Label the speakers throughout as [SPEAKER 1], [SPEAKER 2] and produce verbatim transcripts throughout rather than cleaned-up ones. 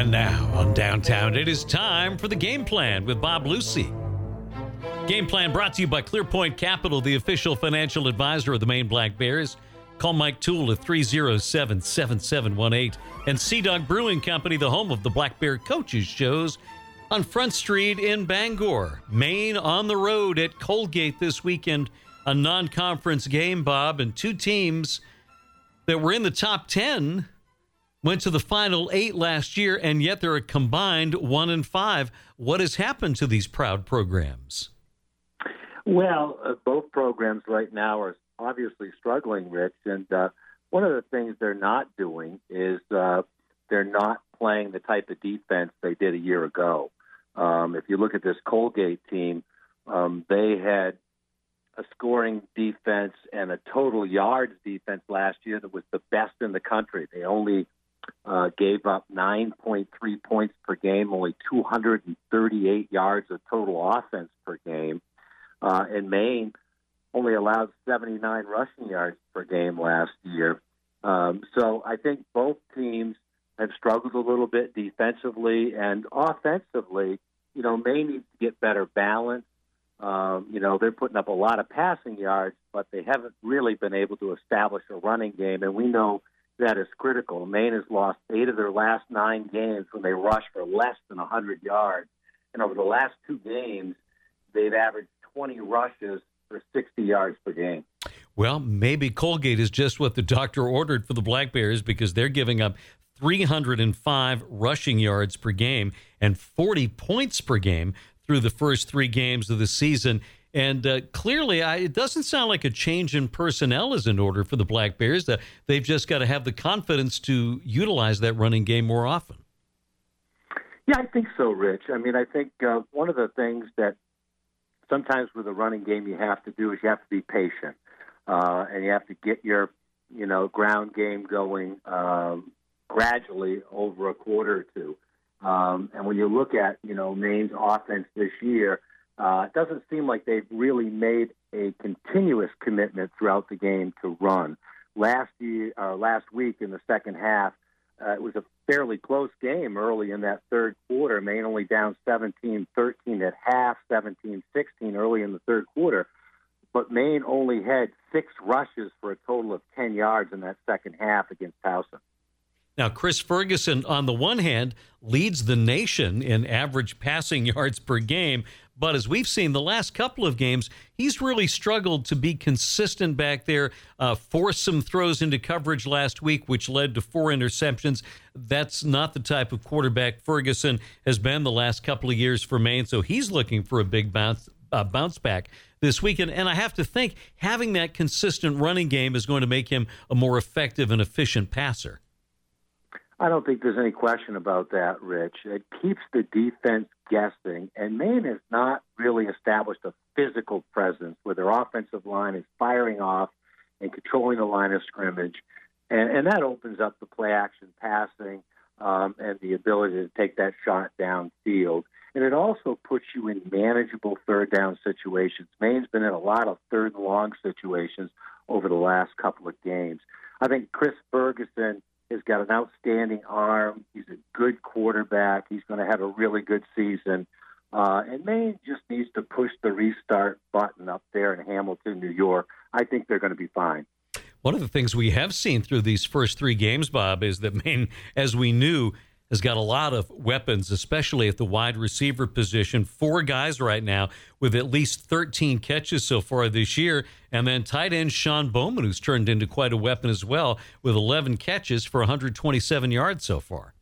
[SPEAKER 1] And now on Downtown, it is time for the Game Plan with Bob Lucy. Game Plan brought to you by ClearPoint Capital, the official financial advisor of the Maine Black Bears. Call Mike Toole at three oh seven, seven seven one eight. And Sea Dog Brewing Company, the home of the Black Bear Coaches shows on Front Street in Bangor. Maine on the road at Colgate this weekend. A non-conference game, Bob, and two teams that were in the top ten went to the final eight last year, and yet they're a combined one and five. What has happened to these proud programs?
[SPEAKER 2] Well, uh, both programs right now are obviously struggling, Rich, and uh, one of the things they're not doing is uh, they're not playing the type of defense they did a year ago. Um, if you look at this Colgate team, um, they had a scoring defense and a total yards defense last year that was the best in the country. They only uh, gave up nine point three points per game, only two hundred thirty-eight yards of total offense per game. Uh, and Maine only allowed seventy-nine rushing yards per game last year. Um, so I think both teams have struggled a little bit defensively and offensively. You know, Maine needs to get better balance. Um, you know, they're putting up a lot of passing yards, but they haven't really been able to establish a running game, and we know that is critical. Maine has lost eight of their last nine games when they rushed for less than one hundred yards. And over the last two games, they've averaged twenty rushes for sixty yards per game.
[SPEAKER 1] Well, maybe Colgate is just what the doctor ordered for the Black Bears, because they're giving up three hundred five rushing yards per game and forty points per game through the first three games of the season. And uh, clearly, I, it doesn't sound like a change in personnel is in order for the Black Bears. Uh, they've just got to have the confidence to utilize that running game more often.
[SPEAKER 2] Yeah, I think so, Rich. I mean, I think uh, one of the things that sometimes with a running game you have to do is you have to be patient, uh, and you have to get your, you know, ground game going um, gradually over a quarter or two. Um, and when you look at, you know, Maine's offense this year, uh, it doesn't seem like they've really made a continuous commitment throughout the game to run. Last year, uh, last week in the second half, uh, it was a fairly close game early in that third quarter. Maine only down seventeen thirteen at half, seventeen sixteen early in the third quarter. But Maine only had six rushes for a total of ten yards in that second half against Towson.
[SPEAKER 1] Now, Chris Ferguson, on the one hand, leads the nation in average passing yards per game. But as we've seen the last couple of games, he's really struggled to be consistent back there, uh, forced some throws into coverage last week, which led to four interceptions. That's not the type of quarterback Ferguson has been the last couple of years for Maine. So he's looking for a big bounce, uh, bounce back this weekend. And I have to think having that consistent running game is going to make him a more effective and efficient passer.
[SPEAKER 2] I don't think there's any question about that, Rich. It keeps the defense guessing, and Maine has not really established a physical presence where their offensive line is firing off and controlling the line of scrimmage, and, and that opens up the play-action passing um, and the ability to take that shot downfield. And it also puts you in manageable third-down situations. Maine's been in a lot of third-and-long situations over the last couple of games. I think Chris Ferguson has got an outstanding arm. He's a good quarterback. He's going to have a really good season. Uh, and Maine just needs to push the restart button up there in Hamilton, New York. I think they're going to be fine.
[SPEAKER 1] One of the things we have seen through these first three games, Bob, is that Maine, as we knew, has got a lot of weapons, especially at the wide receiver position. Four guys right now with at least thirteen catches so far this year. And then tight end Sean Bowman, who's turned into quite a weapon as well, with eleven catches for one hundred twenty-seven yards so far.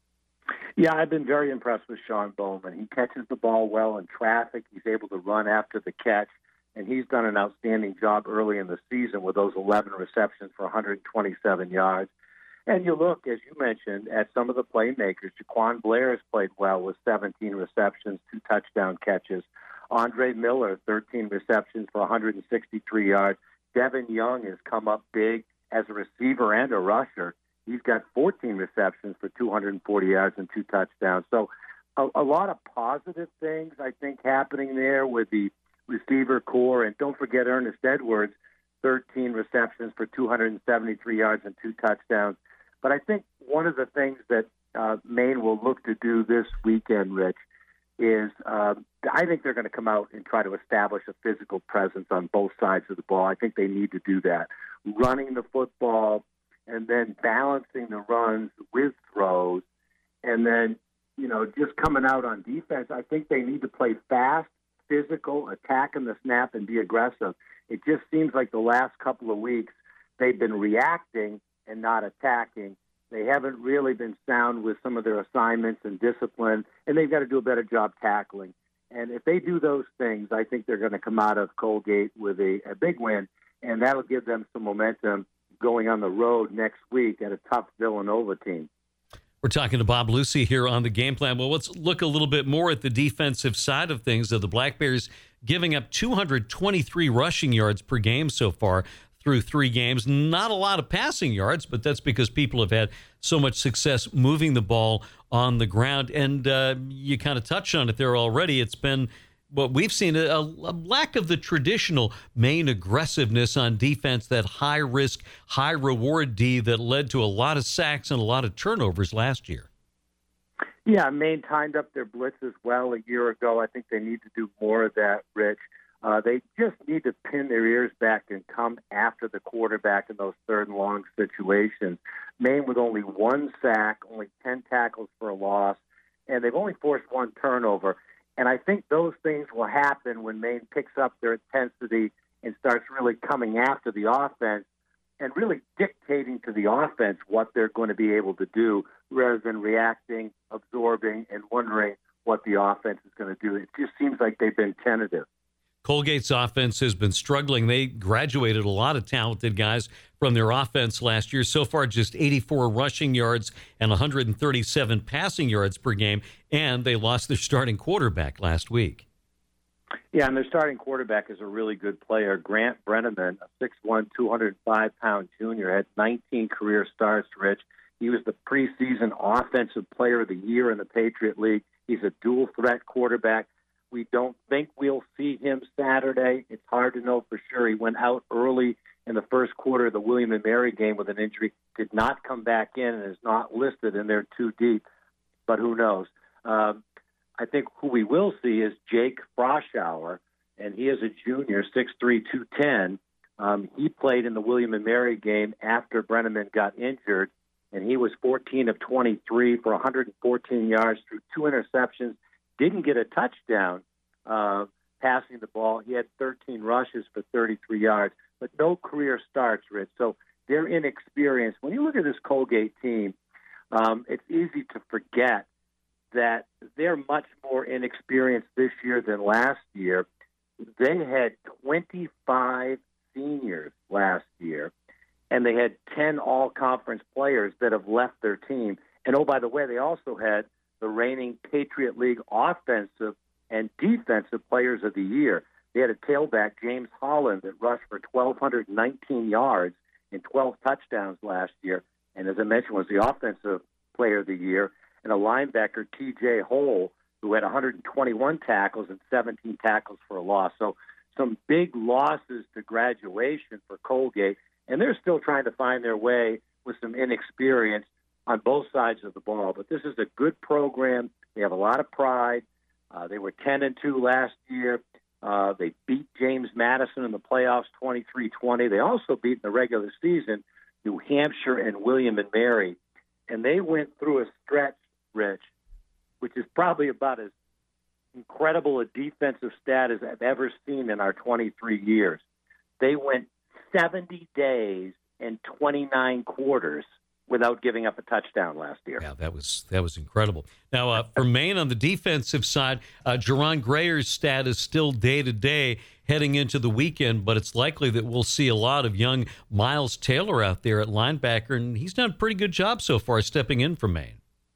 [SPEAKER 2] Yeah, I've been very impressed with Sean Bowman. He catches the ball well in traffic. He's able to run after the catch. And he's done an outstanding job early in the season with those eleven receptions for one hundred twenty-seven yards. And you look, as you mentioned, at some of the playmakers. Jaquan Blair has played well with seventeen receptions, two touchdown catches. Andre Miller, thirteen receptions for one hundred sixty-three yards. Devin Young has come up big as a receiver and a rusher. He's got fourteen receptions for two hundred forty yards and two touchdowns. So a, a lot of positive things, I think, happening there with the receiver core. And don't forget Ernest Edwards, thirteen receptions for two hundred seventy-three yards and two touchdowns. But I think one of the things that uh, Maine will look to do this weekend, Rich, is uh, I think they're going to come out and try to establish a physical presence on both sides of the ball. I think they need to do that. Running the football and then balancing the runs with throws, and then, you know, just coming out on defense. I think they need to play fast, physical, attacking the snap, and be aggressive. It just seems like the last couple of weeks they've been reacting and not attacking. They haven't really been sound with some of their assignments and discipline, and they've got to do a better job tackling. And if they do those things, I think they're going to come out of Colgate with a, a big win, and that'll give them some momentum going on the road next week at a tough Villanova team.
[SPEAKER 1] We're talking to Bob Lucy here on the Game Plan. Well, let's look a little bit more at the defensive side of things. Of the Black Bears giving up two hundred twenty-three rushing yards per game so far through three games. Not a lot of passing yards, but that's because people have had so much success moving the ball on the ground. And uh, you kind of touched on it there already. It's been what we've seen, a, a lack of the traditional Maine aggressiveness on defense, that high-risk, high-reward D that led to a lot of sacks and a lot of turnovers last year.
[SPEAKER 2] Yeah, Maine timed up their blitzes well a year ago. I think they need to do more of that, Rich. Uh, they just need to pin their ears back and come after the quarterback in those third and long situations. Maine with only one sack, only ten tackles for a loss, and they've only forced one turnover. And I think those things will happen when Maine picks up their intensity and starts really coming after the offense and really dictating to the offense what they're going to be able to do rather than reacting, absorbing, and wondering what the offense is going to do. It just seems like they've been tentative.
[SPEAKER 1] Colgate's offense has been struggling. They graduated a lot of talented guys from their offense last year. So far, just eighty-four rushing yards and one hundred thirty-seven passing yards per game, and they lost their starting quarterback last week.
[SPEAKER 2] Yeah, and their starting quarterback is a really good player. Grant Brenneman, a six one, two hundred five pound junior, had nineteen career starts, Rich. He was the preseason Offensive Player of the Year in the Patriot League. He's a dual-threat quarterback. We don't think we'll see him Saturday. It's hard to know for sure. He went out early in the first quarter of the William and Mary game with an injury, did not come back in, and is not listed in there too deep. But who knows? Um, I think who we will see is Jake Froschauer, and he is a junior, six three, two ten. Um, he played in the William and Mary game after Brenneman got injured, and he was fourteen of twenty-three for one hundred fourteen yards through two interceptions. Didn't get a touchdown uh, passing the ball. He had thirteen rushes for thirty-three yards, but no career starts, Rich. So they're inexperienced. When you look at this Colgate team, um, it's easy to forget that they're much more inexperienced this year than last year. They had twenty-five seniors last year, and they had ten all-conference players that have left their team. And, oh, by the way, they also had the reigning Patriot League offensive and defensive players of the year. They had a tailback, James Holland, that rushed for one thousand two hundred nineteen yards and twelve touchdowns last year, and as I mentioned, was the offensive player of the year, and a linebacker, T J Hole, who had one hundred twenty-one tackles and seventeen tackles for a loss. So some big losses to graduation for Colgate, and they're still trying to find their way with some inexperience on both sides of the ball. But this is a good program. They have a lot of pride. Uh, they were ten and two last year. Uh, they beat James Madison in the playoffs twenty-three twenty. They also beat in the regular season New Hampshire and William and Mary. And they went through a stretch, Rich, which is probably about as incredible a defensive stat as I've ever seen in our twenty-three years. They went seventy days and twenty-nine quarters without giving up a touchdown last year.
[SPEAKER 1] Yeah, that was that was incredible. Now, uh, for Maine on the defensive side, uh, Jerron Grayer's stat is still day-to-day heading into the weekend, but it's likely that we'll see a lot of young Miles Taylor out there at linebacker, and he's done a pretty good job so far stepping in for Maine.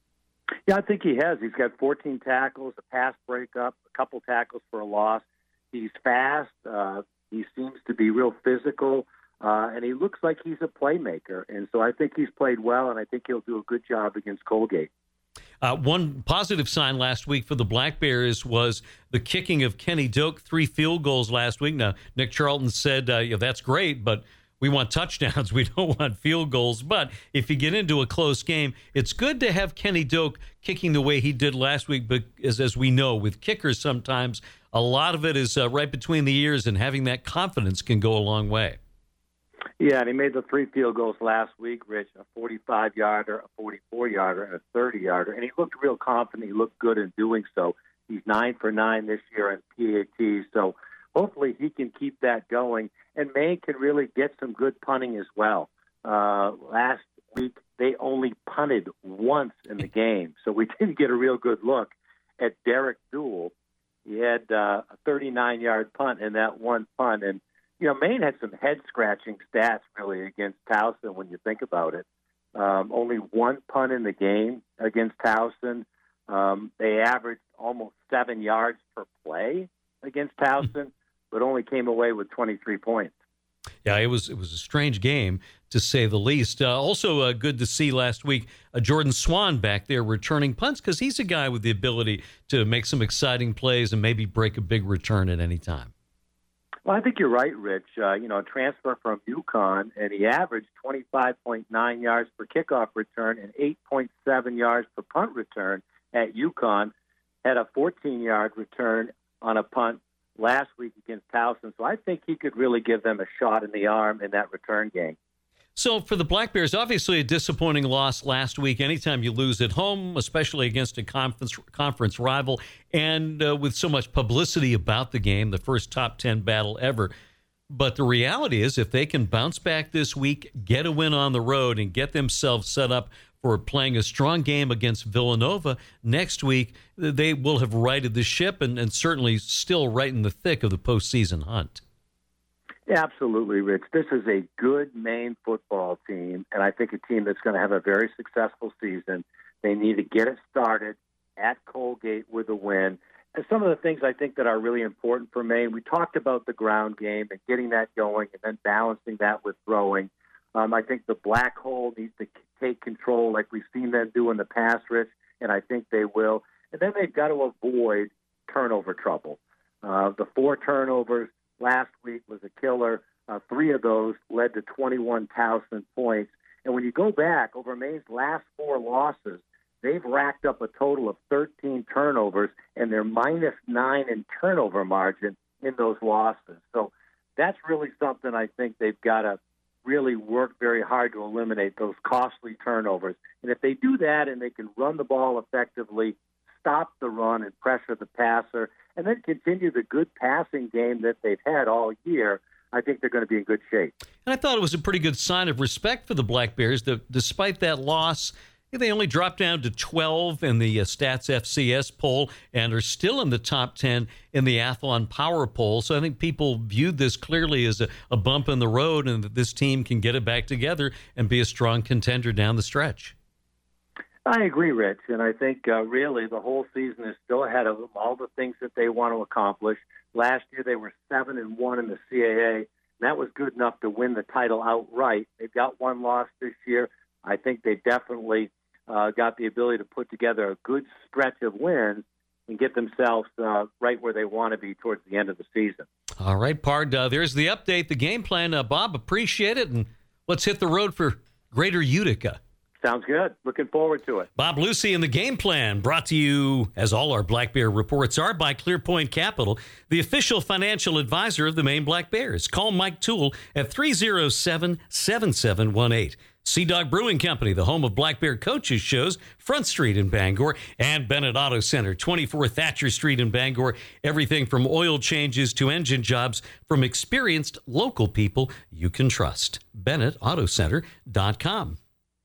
[SPEAKER 2] Yeah, I think he has. He's got fourteen tackles, a pass breakup, a couple tackles for a loss. He's fast. Uh, he seems to be real physical. Uh, and he looks like he's a playmaker. And so I think he's played well, and I think he'll do a good job against Colgate.
[SPEAKER 1] Uh, one positive sign last week for the Black Bears was the kicking of Kenny Doak, three field goals last week. Now, Nick Charlton said, uh, yeah, that's great, but we want touchdowns. We don't want field goals. But if you get into a close game, it's good to have Kenny Doak kicking the way he did last week. But as, as we know, with kickers sometimes, a lot of it is uh, right between the ears, and having that confidence can go a long way.
[SPEAKER 2] Yeah, and he made the three field goals last week, Rich, a forty-five-yarder, a forty-four-yarder, and a thirty-yarder. And he looked real confident. He looked good in doing so. He's nine for nine this year in P A T, so hopefully he can keep that going. And Maine can really get some good punting as well. Uh, last week, they only punted once in the game, so we didn't get a real good look at Derek Dool. He had uh, a thirty-nine-yard punt in that one punt. And, you know, Maine had some head-scratching stats, really, against Towson when you think about it. Um, only one punt in the game against Towson. Um, they averaged almost seven yards per play against Towson, but only came away with twenty-three points.
[SPEAKER 1] Yeah, it was it was a strange game, to say the least. Uh, also uh, good to see last week uh, Jordan Swan back there returning punts, because he's a guy with the ability to make some exciting plays and maybe break a big return at any time.
[SPEAKER 2] Well, I think you're right, Rich. Uh, you know, a transfer from UConn, and he averaged twenty-five point nine yards per kickoff return and eight point seven yards per punt return at UConn. Had a fourteen-yard return on a punt last week against Towson. So I think he could really give them a shot in the arm in that return game.
[SPEAKER 1] So for the Black Bears, obviously a disappointing loss last week. Anytime you lose at home, especially against a conference conference rival, and uh, with so much publicity about the game, the first top ten battle ever. But the reality is, if they can bounce back this week, get a win on the road, and get themselves set up for playing a strong game against Villanova next week, they will have righted the ship and, and certainly still right in the thick of the postseason hunt.
[SPEAKER 2] Absolutely, Rich. This is a good Maine football team, and I think a team that's going to have a very successful season. They need to get it started at Colgate with a win. And some of the things I think that are really important for Maine, we talked about the ground game and getting that going and then balancing that with throwing. Um, I think the black hole needs to take control like we've seen them do in the past, Rich, and I think they will. And then they've got to avoid turnover trouble. Uh, the four turnovers last week was a killer. Uh, three of those led to twenty-one Towson points. And when you go back over Maine's last four losses, they've racked up a total of thirteen turnovers, and they're minus nine in turnover margin in those losses. So that's really something I think they've got to really work very hard to eliminate, those costly turnovers. And if they do that and they can run the ball effectively, stop the run and pressure the passer, and then continue the good passing game that they've had all year, I think they're going to be in good shape.
[SPEAKER 1] And I thought it was a pretty good sign of respect for the Black Bears that despite that loss, they only dropped down to twelve in the uh, Stats F C S poll and are still in the top ten in the Athlon Power poll. So I think people viewed this clearly as a, a bump in the road, and that this team can get it back together and be a strong contender down the stretch.
[SPEAKER 2] I agree, Rich, and I think uh, really the whole season is still ahead of them, all the things that they want to accomplish. Last year they were seven and one in the C A A, and that was good enough to win the title outright. They've got one loss this year. I think they definitely uh, got the ability to put together a good stretch of wins and get themselves uh, right where they want to be towards the end of the season.
[SPEAKER 1] All right, Pard, uh, there's the update, the game plan. Uh, Bob, appreciate it, and let's hit the road for Greater Utica.
[SPEAKER 2] Sounds good. Looking forward to it.
[SPEAKER 1] Bob Lucy and the Game Plan, brought to you, as all our Black Bear reports are, by ClearPoint Capital, the official financial advisor of the Maine Black Bears. Call Mike Toole at three oh seven, seven seven one eight. Sea Dog Brewing Company, the home of Black Bear coaches shows, Front Street in Bangor, and Bennett Auto Center, twenty-four Thatcher Street in Bangor. Everything from oil changes to engine jobs from experienced local people you can trust. Bennett Auto Center dot com.